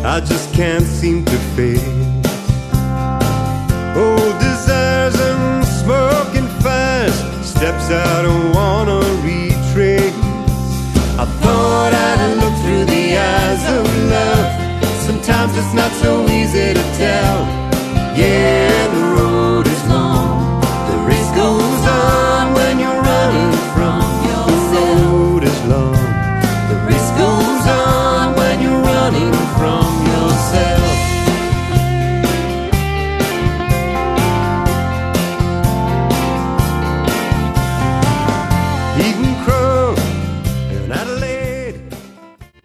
I just can't seem to face. Old desires and smoking fires, steps I don't wanna reach.